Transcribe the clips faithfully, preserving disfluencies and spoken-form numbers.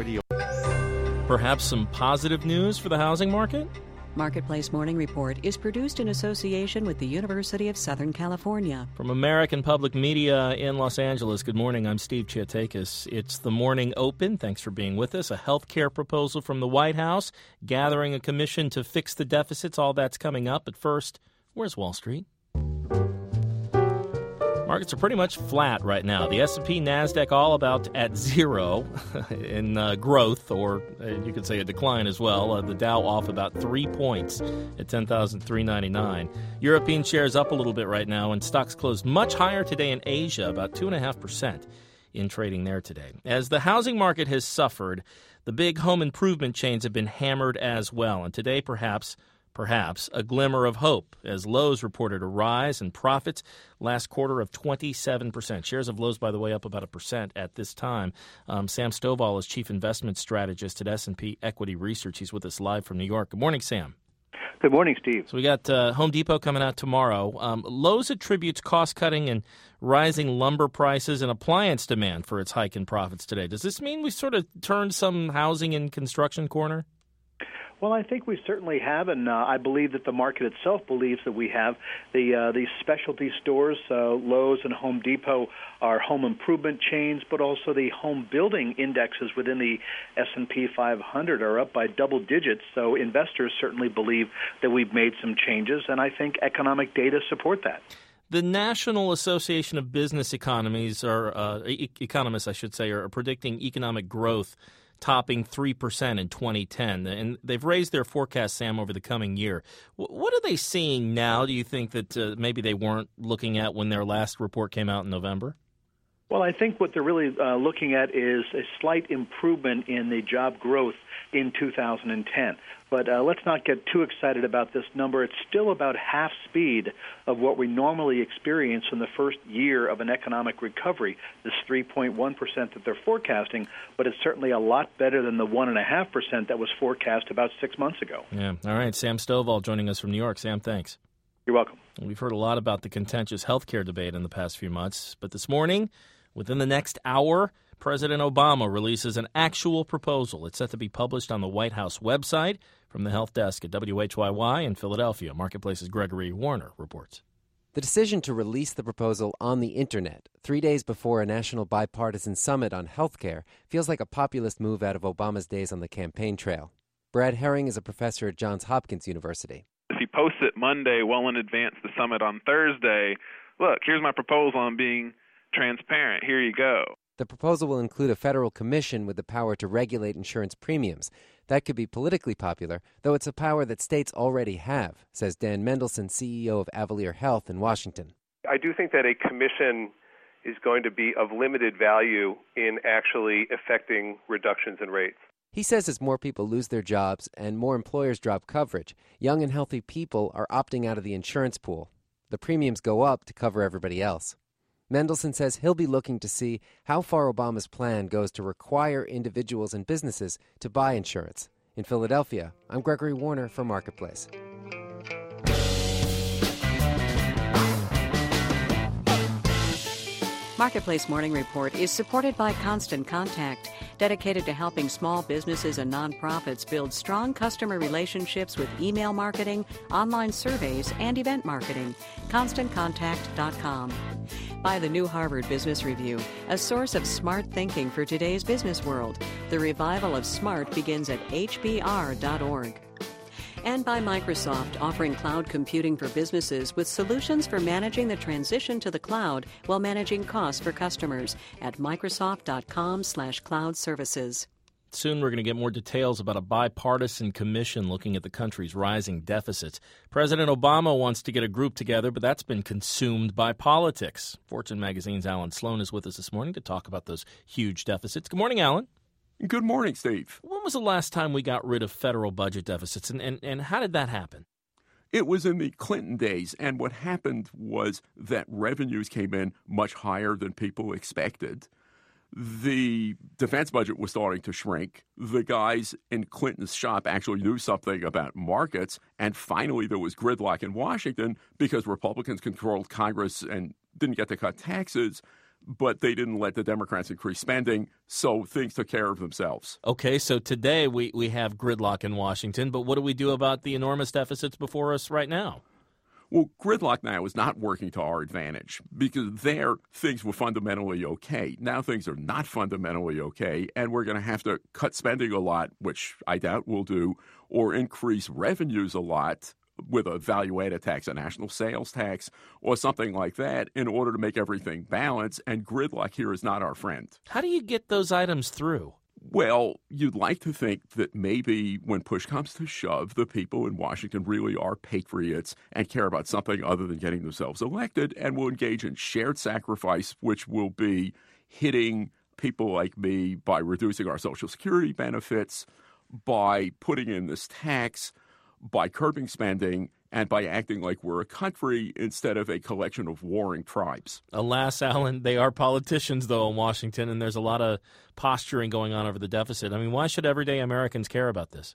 the... Perhaps some positive news for the housing market? Marketplace Morning Report is produced in association with the University of Southern California. From American Public Media in Los Angeles, good morning. I'm Steve Chiatakis. It's the Morning Open. Thanks for being with us. A health care proposal from the White House, gathering a commission to fix the deficits. All that's coming up. But first, where's Wall Street? Markets are pretty much flat right now. The S and P, NASDAQ all about at zero in uh, growth, or uh, you could say a decline as well. Uh, the Dow off about three points at ten thousand three hundred ninety-nine. European shares up a little bit right now, and stocks closed much higher today in Asia, about two point five percent in trading there today. As the housing market has suffered, the big home improvement chains have been hammered as well. And today, perhaps, Perhaps a glimmer of hope as Lowe's reported a rise in profits last quarter of twenty-seven percent. Shares of Lowe's, by the way, up about a percent at this time. Um, Sam Stovall is Chief Investment Strategist at S and P Equity Research. He's with us live from New York. Good morning, Sam. Good morning, Steve. So we got uh, Home Depot coming out tomorrow. Um, Lowe's attributes cost-cutting and rising lumber prices and appliance demand for its hike in profits today. Does this mean we sort of turned some housing and construction corner? Well, I think we certainly have, and uh, I believe that the market itself believes that we have. The uh, these specialty stores, uh, Lowe's and Home Depot, are home improvement chains, but also the home building indexes within the S and P five hundred are up by double digits. So investors certainly believe that we've made some changes, and I think economic data support that. The National Association of Business Economies, or uh, e- economists, I should say, are predicting economic growth topping three percent in twenty ten. And they've raised their forecast, Sam, over the coming year. W- what are they seeing now, do you think, that uh, maybe they weren't looking at when their last report came out in November? Well, I think what they're really uh, looking at is a slight improvement in the job growth in two thousand ten. But uh, let's not get too excited about this number. It's still about half speed of what we normally experience in the first year of an economic recovery, this three point one percent that they're forecasting, but it's certainly a lot better than the one point five percent that was forecast about six months ago. Yeah. All right. Sam Stovall joining us from New York. Sam, thanks. You're welcome. We've heard a lot about the contentious health care debate in the past few months, but this morning, within the next hour, President Obama releases an actual proposal. It's set to be published on the White House website. From the Health Desk at W H Y Y in Philadelphia, Marketplace's Gregory Warner reports. The decision to release the proposal on the Internet, three days before a national bipartisan summit on health care, feels like a populist move out of Obama's days on the campaign trail. Brad Herring is a professor at Johns Hopkins University. If he posts it Monday well in advance of the summit on Thursday, look, here's my proposal on being transparent. Here you go. The proposal will include a federal commission with the power to regulate insurance premiums. That could be politically popular, though it's a power that states already have, says Dan Mendelsohn, C E O of Avalere Health in Washington. I do think that a commission is going to be of limited value in actually affecting reductions in rates. He says as more people lose their jobs and more employers drop coverage, young and healthy people are opting out of the insurance pool. The premiums go up to cover everybody else. Mendelsohn says he'll be looking to see how far Obama's plan goes to require individuals and businesses to buy insurance. In Philadelphia, I'm Gregory Warner for Marketplace. Marketplace Morning Report is supported by Constant Contact, dedicated to helping small businesses and nonprofits build strong customer relationships with email marketing, online surveys, and event marketing. constant contact dot com. By the New Harvard Business Review, a source of smart thinking for today's business world. The revival of smart begins at H B R dot org. And by Microsoft, offering cloud computing for businesses with solutions for managing the transition to the cloud while managing costs for customers at microsoft dot com slash cloud services. Soon we're going to get more details about a bipartisan commission looking at the country's rising deficits. President Obama wants to get a group together, but that's been consumed by politics. Fortune magazine's Alan Sloan is with us this morning to talk about those huge deficits. Good morning, Alan. Good morning, Steve. When was the last time we got rid of federal budget deficits, and, and, and how did that happen? It was in the Clinton days, and what happened was that revenues came in much higher than people expected. The defense budget was starting to shrink. The guys in Clinton's shop actually knew something about markets, and finally there was gridlock in Washington because Republicans controlled Congress and didn't get to cut taxes. but they didn't let the Democrats increase spending, so things took care of themselves. Okay, so today we, we have gridlock in Washington, but what do we do about the enormous deficits before us right now? Well, gridlock now is not working to our advantage because there things were fundamentally okay. Now things are not fundamentally okay, and we're going to have to cut spending a lot, which I doubt we'll do, or increase revenues a lot with a value-added tax, a national sales tax, or something like that in order to make everything balance, and gridlock here is not our friend. How do you get those items through? Well, you'd like to think that maybe when push comes to shove, the people in Washington really are patriots and care about something other than getting themselves elected and will engage in shared sacrifice, which will be hitting people like me by reducing our Social Security benefits, by putting in this tax, by curbing spending, and by acting like we're a country instead of a collection of warring tribes. Alas, Alan, they are politicians, though, in Washington, and there's a lot of posturing going on over the deficit. I mean, why should everyday Americans care about this?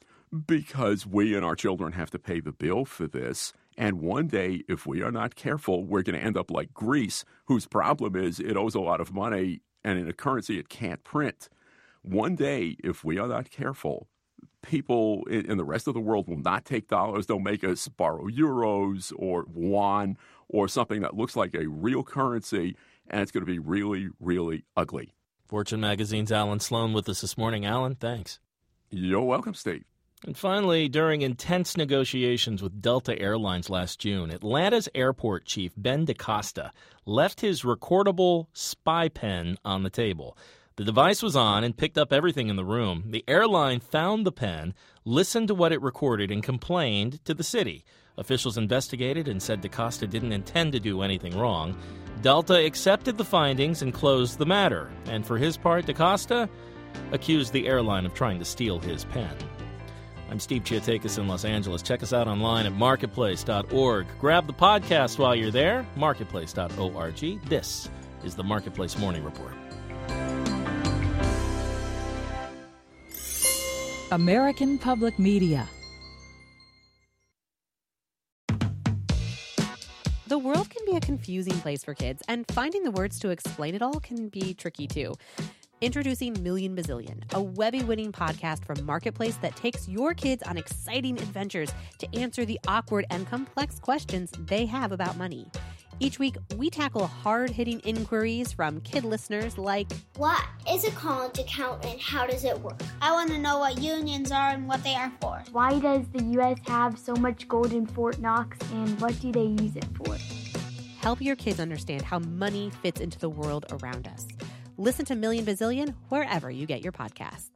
Because we and our children have to pay the bill for this. And one day, if we are not careful, we're going to end up like Greece, whose problem is it owes a lot of money, and in a currency it can't print. One day, if we are not careful, people in the rest of the world will not take dollars. They'll make us borrow euros or yuan or something that looks like a real currency, and it's going to be really, really ugly. Fortune Magazine's Alan Sloan with us this morning. Alan, thanks. You're welcome, Steve. And finally, during intense negotiations with Delta Airlines last June, Atlanta's airport chief, Ben DaCosta, left his recordable spy pen on the table. The device was on and picked up everything in the room. The airline found the pen, listened to what it recorded, and complained to the city. Officials investigated and said DaCosta didn't intend to do anything wrong. Delta accepted the findings and closed the matter. And for his part, DaCosta accused the airline of trying to steal his pen. I'm Steve Chiatakis in Los Angeles. Check us out online at marketplace dot org. Grab the podcast while you're there, marketplace dot org. This is the Marketplace Morning Report. American Public Media. The world can be a confusing place for kids, and finding the words to explain it all can be tricky too. Introducing Million Bazillion, a Webby-winning podcast from Marketplace that takes your kids on exciting adventures to answer the awkward and complex questions they have about money. Each week, we tackle hard-hitting inquiries from kid listeners like, what is a college account and how does it work? I want to know what unions are and what they are for. Why does the U S have so much gold in Fort Knox and what do they use it for? Help your kids understand how money fits into the world around us. Listen to Million Bazillion wherever you get your podcasts.